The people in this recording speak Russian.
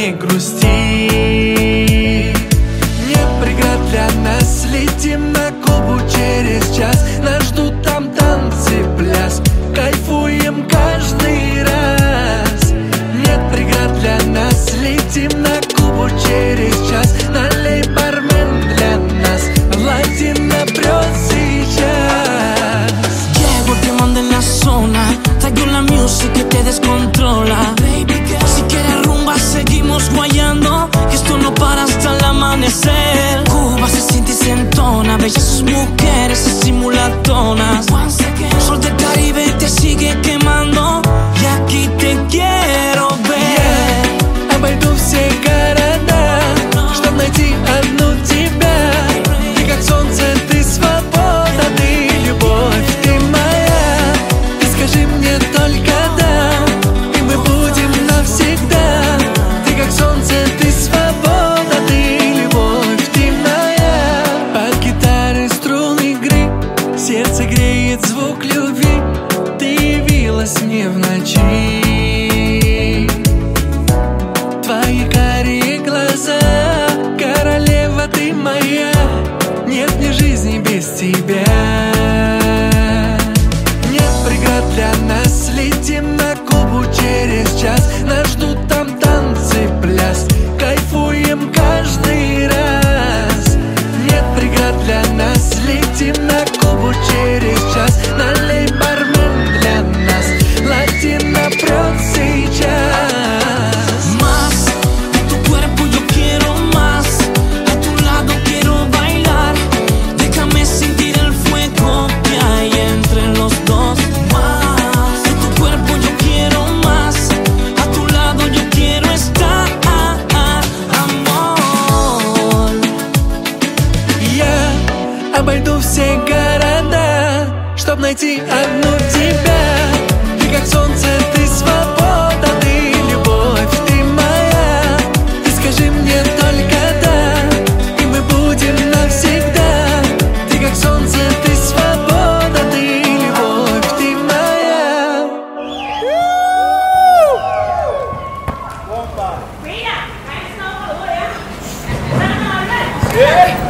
не грусти. Нет преград для нас, летим на Кубу через час. Нас ждут там танцы, пляс, кайфуем каждый раз. Нет преград для нас, летим на Кубу через час. Налей, бармен, для нас Latina прет сейчас. Llego, te mando en la zona, traigo la music que te descontrola. Si quieres rumba, seguimos guayando, que esto no para hasta el amanecer. Cuba se siente y se entona, bellas sus mujeres así mulatonas. Sol del Caribe te sigue quemando, y aquí te quiero ver. Обойду все города, чтоб найти одну тебя. Ты как солнце, ты свобода, ты любовь, ты моя. Ты скажи мне только да, и мы будем навсегда. Ты как солнце, ты свобода, ты любовь, ты моя. Под гитары струн игры сердце греет звук любви. Ты явилась мне в ночи. Твои карие глаза, королева ты моя. Нет мне жизни без тебя. Нет преград для нас, летим на Кубу через час. Нас ждут там танцы, пляс, кайфуем каждый раз. Нет преград для нас, летим на Кубу через час. Налей, бармен, для нас Latina прет сейчас. Обойду все города, чтоб найти одну тебя. Ты как солнце, ты свобода, ты любовь, ты моя. Ты скажи мне только да, и мы будем навсегда. Ты как солнце, ты свобода, ты любовь, ты моя. Mira, a eso no lo voy a.